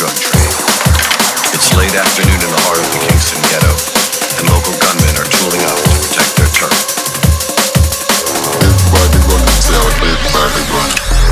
drug trade. It's late afternoon in the heart of the Kingston ghetto, and local gunmen are tooling up to protect their turf. Everybody run themselves, everybody run.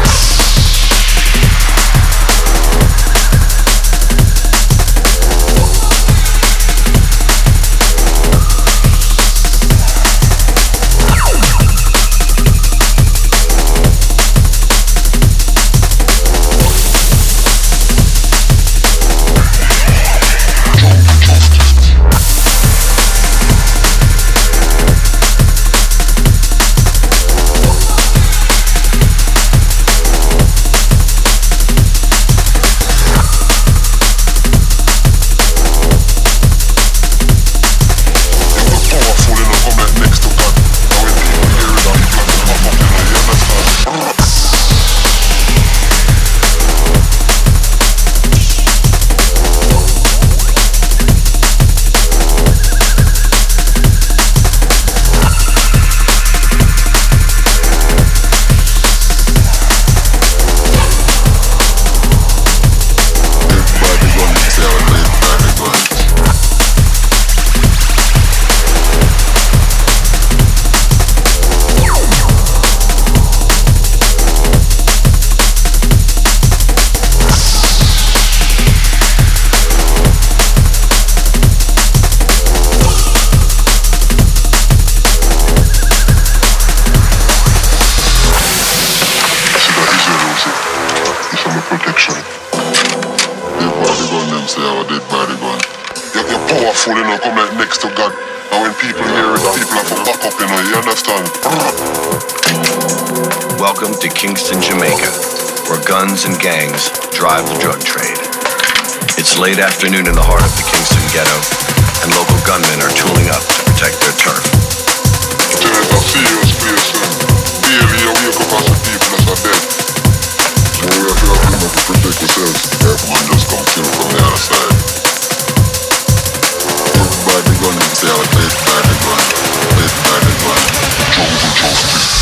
Welcome to Kingston, Jamaica, where guns and gangs drive the drug trade. It's late afternoon in the heart of the Kingston ghetto, and local gunmen are tooling up to protect their turf. It's a serious place, daily you wake up as the people are dead. So we have to protect ourselves. Everyone just come kill from the other side. Everybody gun themselves, everybody gun. Jungle justice.